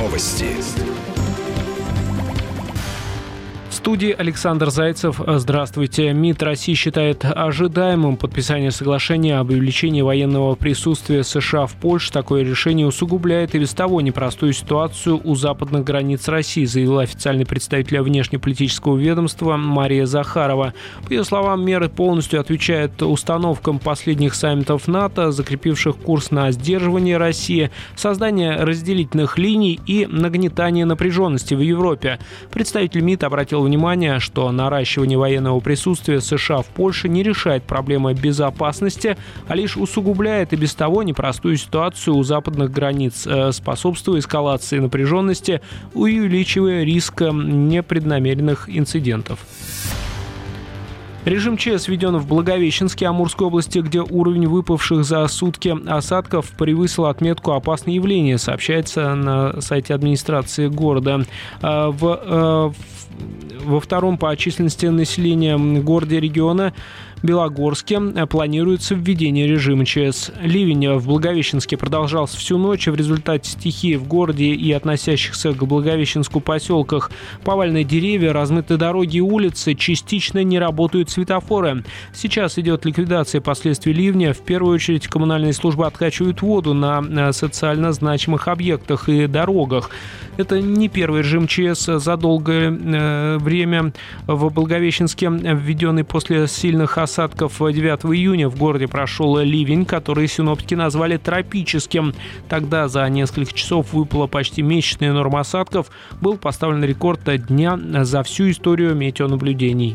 Новости. В студии Александр Зайцев. Здравствуйте. МИД России считает ожидаемым подписание соглашения об увеличении военного присутствия США в Польше. Такое решение усугубляет и без того непростую ситуацию у западных границ России, заявила официальный представитель внешнеполитического ведомства Мария Захарова. По ее словам, меры полностью отвечают установкам последних саммитов НАТО, закрепивших курс на сдерживание России, создание разделительных линий и нагнетание напряженности в Европе. Представитель МИД обратил внимание, что наращивание военного присутствия США в Польше не решает проблемы безопасности, а лишь усугубляет и без того непростую ситуацию у западных границ, способствуя эскалации напряженности, увеличивая риск непреднамеренных инцидентов. Режим ЧС введен в Благовещенске Амурской области, где уровень выпавших за сутки осадков превысил отметку «опасное явление», сообщается на сайте администрации города. Во втором по численности населения городе региона Белогорске планируется введение режима ЧС. Ливень в Благовещенске продолжался всю ночь. В результате стихии в городе и относящихся к Благовещенску поселках поваленные деревья, размытые дороги и улицы, частично не работают светофоры. Сейчас идет ликвидация последствий ливня. В первую очередь коммунальные службы откачивают воду на социально значимых объектах и дорогах. Это не первый режим ЧС за долгое время в Благовещенске, введенный после сильных осадков 9 июня. В городе прошел ливень, который синоптики назвали тропическим. Тогда за несколько часов выпала почти месячная норма осадков. Был поставлен рекорд дня за всю историю метеонаблюдений.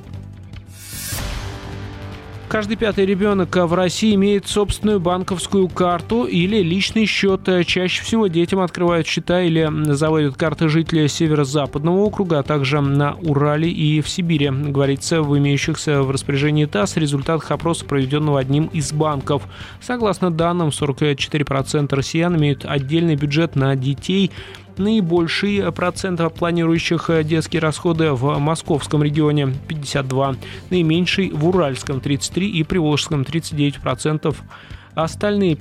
Каждый пятый ребенок в России имеет собственную банковскую карту или личный счет. Чаще всего детям открывают счета или заводят карты жителей Северо-Западного округа, а также на Урале и в Сибири, говорится в имеющихся в распоряжении ТАСС результатах опроса, проведенного одним из банков. Согласно данным, 44% россиян имеют отдельный бюджет на детей. Наибольший процент планирующих детские расходы в московском регионе – 52%, наименьший в Уральском – 33% и Приволжском – 39%. Остальные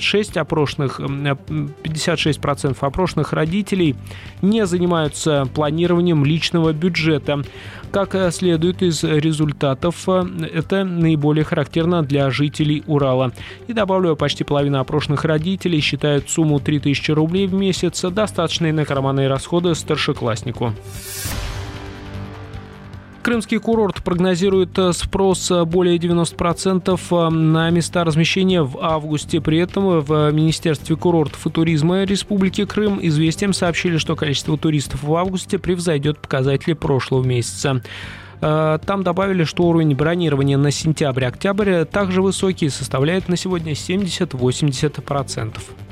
56% опрошенных родителей не занимаются планированием личного бюджета. Как следует из результатов, это наиболее характерно для жителей Урала. И добавлю, почти половина опрошенных родителей считают сумму 3000 рублей в месяц достаточной на карманные расходы старшекласснику. Крымский курорт прогнозирует спрос более 90% на места размещения в августе. При этом в Министерстве курортов и туризма Республики Крым «Известиям» сообщили, что количество туристов в августе превзойдет показатели прошлого месяца. Там добавили, что уровень бронирования на сентябрь-октябрь также высокий, составляет на сегодня 70-80%.